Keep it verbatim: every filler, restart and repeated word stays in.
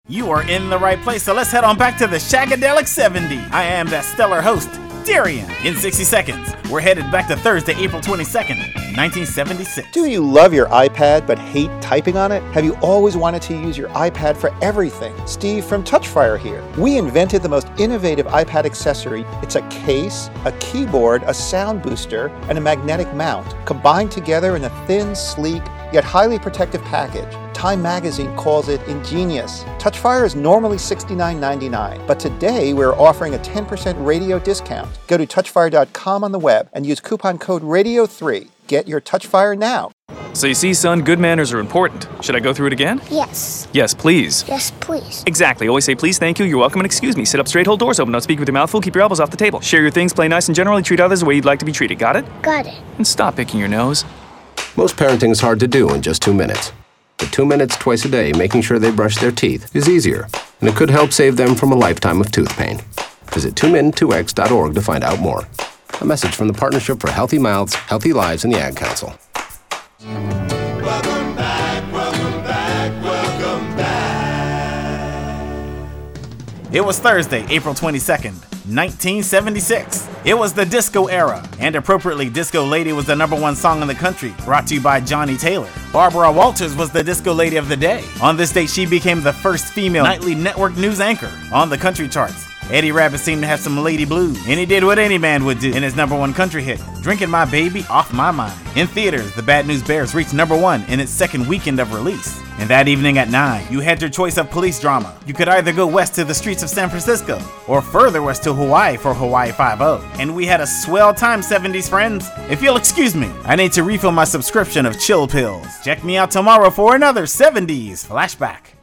You are in the right place, so let's head on back to the Shagadelic seventies. I am that stellar host, Darian. In sixty seconds, we're headed back to Thursday, April twenty-second, nineteen seventy-six. Do you love your iPad but hate typing on it? Have you always wanted to use your iPad for everything? Steve from Touchfire here. We invented the most innovative iPad accessory. It's a case, a keyboard, a sound booster, and a magnetic mount, combined together in a thin, sleek, yet highly protective package. Time Magazine calls it ingenious. Touchfire is normally sixty-nine ninety-nine, but today we're offering a ten percent radio discount. Go to touchfire dot com on the web and use coupon code radio three. Get your Touchfire now. So you see, son, good manners are important. Should I go through it again? Yes. Yes, please. Yes, please. Exactly. Always say please, thank you, you're welcome, and excuse me. Sit up straight, hold doors open, don't speak with your mouth full, keep your elbows off the table. Share your things, play nice, and generally treat others the way you'd like to be treated. Got it? Got it. And stop picking your nose. Most parenting is hard to do in just two minutes. But two minutes twice a day making sure they brush their teeth is easier, and it could help save them from a lifetime of tooth pain. Visit two min two x dot org to find out more. A message from the Partnership for Healthy Mouths, Healthy Lives, and the Ad Council. Welcome back, welcome back, welcome back. It was Thursday, April twenty-second, nineteen seventy-six. It was the disco era, and appropriately, Disco Lady was the number one song in the country, brought to you by Johnny Taylor. Barbara Walters was the disco lady of the day. On this date, she became the first female nightly network news anchor on the country charts. Eddie Rabbitt seemed to have some lady blues, and he did what any man would do in his number one country hit, Drinking My Baby Off My Mind. In theaters, The Bad News Bears reached number one in its second weekend of release. And that evening at nine, you had your choice of police drama. You could either go west to the streets of San Francisco, or further west to Hawaii for Hawaii Five-O. And we had a swell time, seventies friends. If you'll excuse me, I need to refill my subscription of chill pills. Check me out tomorrow for another seventies flashback.